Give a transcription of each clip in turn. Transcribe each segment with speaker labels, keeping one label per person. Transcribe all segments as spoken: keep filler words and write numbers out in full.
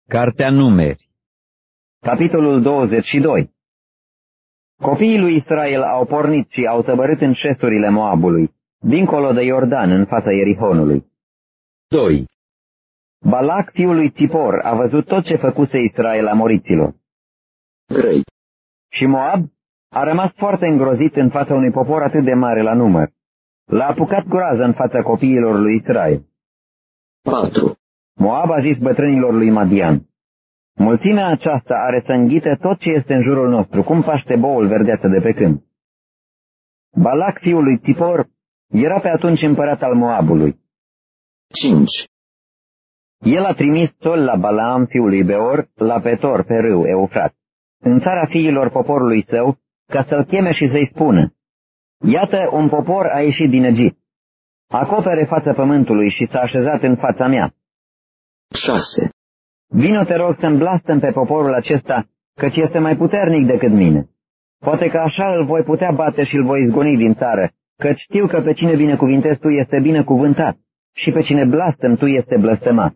Speaker 1: Cartea Numeri,
Speaker 2: capitolul douăzeci și doi. Copiii lui Israel au pornit și au tăbărât în șesturile Moabului, dincolo de Iordan, în fața Ierihonului.
Speaker 1: doi.
Speaker 2: Balac, fiul lui Țipor, a văzut tot ce făcuse Israel amoriților.
Speaker 3: trei.
Speaker 2: Și Moab a rămas foarte îngrozit în fața unui popor atât de mare la număr. L-a apucat groază în fața copiilor lui Israel.
Speaker 3: patru.
Speaker 2: Moab a zis bătrânilor lui Madian: mulțimea aceasta are să înghite tot ce este în jurul nostru, cum paște boul verdeață de pe câmp. Balac, fiul lui Țipor, era pe atunci împărat al Moabului.
Speaker 3: cinci.
Speaker 2: El a trimis sol la Balaam, fiul lui Beor, la Petor, pe râu Eufrat, în țara fiilor poporului său, ca să-l cheme și să-i spună: iată, un popor a ieșit din Egipt. Acopere fața pământului și s-a așezat în fața mea.
Speaker 3: șase.
Speaker 2: Vino, te rog, să-mi blastăm pe poporul acesta, căci este mai puternic decât mine. Poate că așa îl voi putea bate și îl voi izgoni din țară, căci știu că pe cine binecuvintezi tu este binecuvântat și pe cine blastăm tu este blăstămat.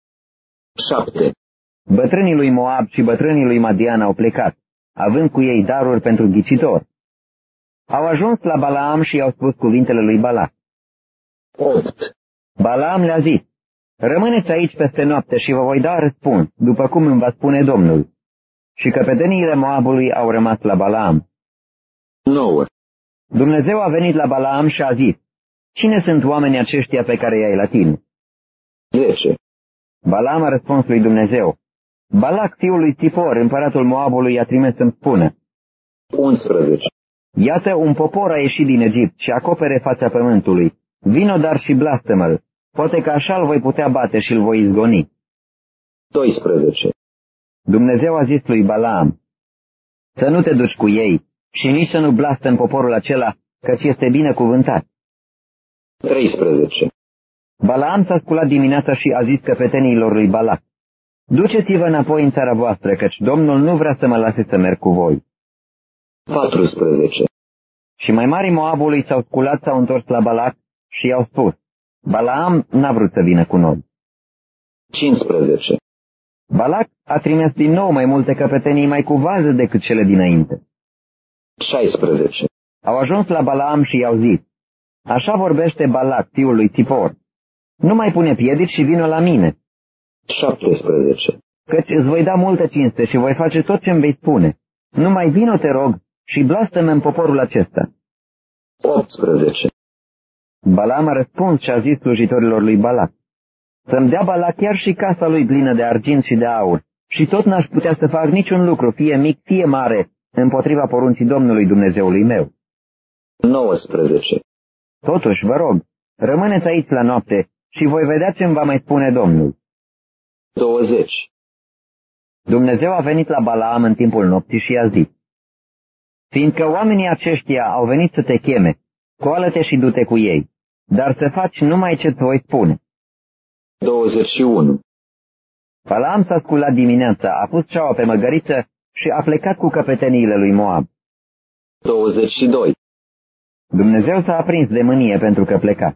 Speaker 3: șapte.
Speaker 2: Bătrânii lui Moab și bătrânii lui Madian au plecat, având cu ei daruri pentru ghicitor. Au ajuns la Balaam și i-au spus cuvintele lui Balac.
Speaker 3: opt.
Speaker 2: Balaam le-a zis: rămâneți aici peste noapte și vă voi da răspuns, după cum îmi va spune Domnul. Și căpeteniile Moabului au rămas la Balaam.
Speaker 3: nouă.
Speaker 2: Dumnezeu a venit la Balaam și a zis: cine sunt oamenii aceștia pe care i-ai la tine?
Speaker 3: zece.
Speaker 2: Balaam a răspuns lui Dumnezeu: Balac, fiul lui Țipor, împăratul Moabului, i-a trimis să-mi spună:
Speaker 3: unsprezece.
Speaker 2: iată, un popor a ieșit din Egipt și acopere fața pământului. Vino dar și blastă-mă-l. Poate că așa îl voi putea bate și îl voi izgoni.
Speaker 3: doisprezece.
Speaker 2: Dumnezeu a zis lui Balaam: să nu te duci cu ei și nici să nu blastăm poporul acela, căci este binecuvântat.
Speaker 3: treisprezece.
Speaker 2: Balaam s-a sculat dimineața și a zis căpetenilor lui Balac: duceți-vă înapoi în țara voastră, căci Domnul nu vrea să mă lase să merg cu voi.
Speaker 3: patrusprezece.
Speaker 2: Și mai mari Moabului s-au sculat, s-au întors la Balac și i-au spus: Balaam n-a vrut să vină cu noi.
Speaker 3: cincisprezece.
Speaker 2: Balac a trimis din nou mai multe căpetenii mai cu vază decât cele dinainte.
Speaker 3: șaisprezece.
Speaker 2: Au ajuns la Balaam și i-au zis: așa vorbește Balac, fiul lui Țipor: nu mai pune piedici și vină la mine.
Speaker 3: șaptesprezece.
Speaker 2: Căci îți voi da multă cinste și voi face tot ce-mi vei spune. Numai vino, te rog, și blastă-mă în poporul acesta.
Speaker 3: optsprezece.
Speaker 2: Balaam a răspuns și a zis slujitorilor lui Balac: să-mi dea Balac chiar și casa lui plină de argint și de aur, și tot n-aș putea să fac niciun lucru, fie mic, fie mare, împotriva poruncii Domnului Dumnezeului meu.
Speaker 3: nouăsprezece.
Speaker 2: Totuși, vă rog, rămâneți aici la noapte și voi vedea ce-mi va mai spune Domnul.
Speaker 3: douăzeci.
Speaker 2: Dumnezeu a venit la Balaam în timpul nopții și i-a zis: fiindcă oamenii aceștia au venit să te cheme, scoală-te și du-te cu ei, dar să faci numai ce-ți voi spune.
Speaker 3: douăzeci și unu.
Speaker 2: Balaam s-a sculat dimineața, a pus ceaua pe măgăriță și a plecat cu căpeteniile lui Moab.
Speaker 3: douăzeci și doi.
Speaker 2: Dumnezeu s-a aprins de mânie pentru că pleca.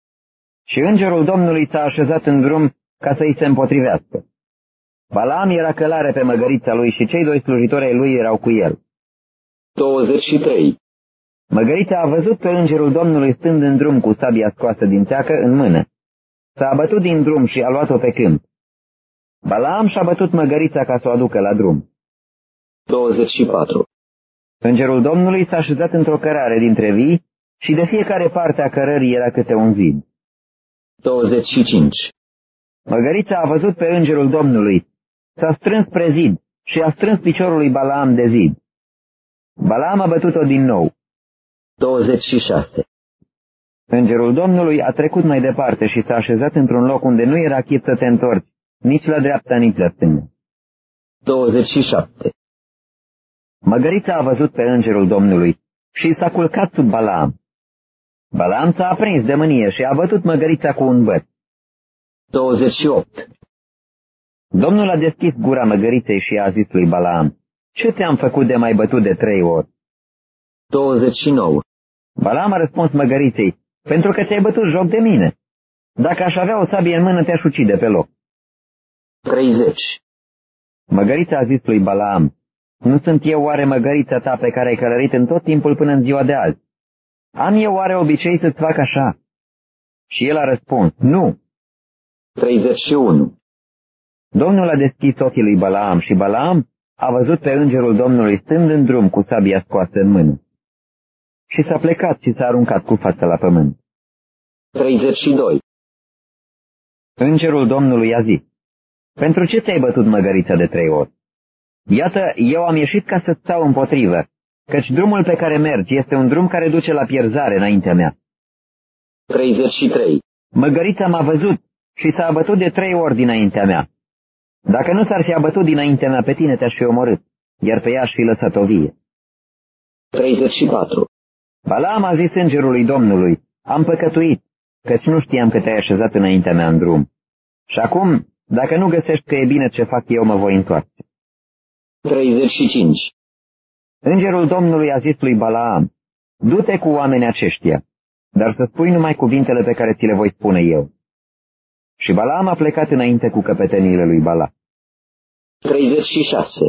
Speaker 2: Și îngerul Domnului s-a așezat în drum ca să-i se împotrivească. Balaam era călare pe măgărița lui și cei doi slujitori ai lui erau cu el.
Speaker 3: douăzeci și trei.
Speaker 2: Măgărița a văzut pe îngerul Domnului stând în drum cu sabia scoasă din țeacă în mână. S-a abătut din drum și a luat-o pe câmp. Balaam și-a bătut măgărița ca să o aducă la drum.
Speaker 3: douăzeci și patru.
Speaker 2: Îngerul Domnului s-a așezat într-o cărare dintre vii și de fiecare parte a cărării era câte un zid.
Speaker 3: douăzeci și cinci.
Speaker 2: Măgărița a văzut pe îngerul Domnului, s-a strâns spre zid și a strâns piciorul lui Balaam de zid. Balaam a bătut-o din nou.
Speaker 3: douăzeci și șase.
Speaker 2: Îngerul Domnului a trecut mai departe și s-a așezat într-un loc unde nu era chip să te întorci, nici la dreapta, nici la stânga.
Speaker 3: douăzeci și șapte.
Speaker 2: Măgărița a văzut pe îngerul Domnului și s-a culcat sub Balaam. Balaam s-a aprins de mânie și a bătut măgărița cu un băț.
Speaker 3: douăzeci și opt.
Speaker 2: Domnul a deschis gura măgăriței și a zis lui Balaam: ce ți-am făcut de mai bătut de trei ori?
Speaker 3: douăzeci și nouă.
Speaker 2: Balaam a răspuns măgăriței: pentru că ți-ai bătut joc de mine. Dacă aș avea o sabie în mână, te-aș ucide pe loc.
Speaker 3: treizeci.
Speaker 2: Măgărița a zis lui Balaam, nu sunt eu oare măgărița ta pe care ai călărit în tot timpul până în ziua de azi? Am eu oare obicei să-ți fac așa? Și el a răspuns, nu.
Speaker 3: treizeci și unu.
Speaker 2: Domnul a deschis ochii lui Balaam și Balaam a văzut pe îngerul Domnului stând în drum cu sabia scoasă în mână. Și s-a plecat și s-a aruncat cu fața la pământ.
Speaker 3: treizeci și doi.
Speaker 2: Îngerul Domnului a zis, pentru ce ți-ai bătut măgărița de trei ori? Iată, eu am ieșit ca să-ți stau împotrivă, căci drumul pe care mergi este un drum care duce la pierzare înaintea mea.
Speaker 3: treizeci și trei.
Speaker 2: Măgărița m-a văzut și s-a abătut de trei ori dinaintea mea. Dacă nu s-ar fi abătut dinaintea mea, pe tine te-aș fi omorât, iar pe ea aș fi lăsat o vie.
Speaker 3: treizeci și patru.
Speaker 2: Balaam a zis îngerului Domnului, am păcătuit, căci nu știam că te-ai așezat înaintea mea în drum. Și acum, dacă nu găsești că e bine ce fac eu, mă voi întoarce.
Speaker 3: treizeci și cinci.
Speaker 2: Îngerul Domnului a zis lui Balaam, du-te cu oamenii aceștia, dar să spui numai cuvintele pe care ți le voi spune eu. Și Balaam a plecat înainte cu căpeteniile lui Balac.
Speaker 3: treizeci și șase.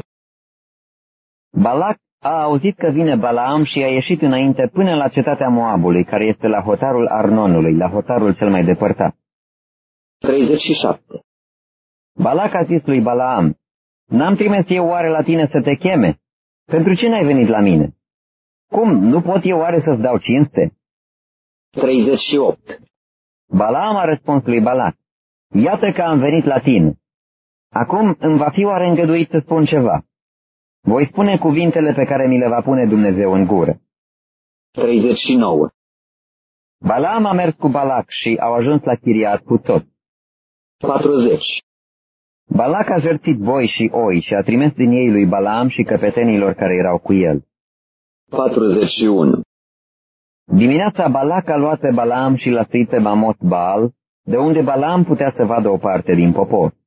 Speaker 2: Balac a auzit că vine Balaam și a ieșit înainte până la cetatea Moabului, care este la hotarul Arnonului, la hotarul cel mai depărtat.
Speaker 3: treizeci și șapte.
Speaker 2: Balac a zis lui Balaam, n-am trimis eu oare la tine să te cheme? Pentru ce n-ai venit la mine? Cum, nu pot eu oare să-ți dau cinste?
Speaker 3: treizeci și opt.
Speaker 2: Balaam a răspuns lui Balac, iată că am venit la tine. Acum îmi va fi oare îngăduit să spun ceva? Voi spune cuvintele pe care mi le va pune Dumnezeu în gură.
Speaker 3: treizeci și nouă.
Speaker 2: Balaam a mers cu Balac și au ajuns la Chiriat cu tot.
Speaker 3: patruzeci.
Speaker 2: Balac a jertfit boi și oi și a trimis din ei lui Balaam și căpetenilor care erau cu el.
Speaker 3: patruzeci și unu.
Speaker 2: Dimineața Balac a luat pe Balaam și l-a suit pe Bamot Baal, de unde Balaam putea să vadă o parte din popor.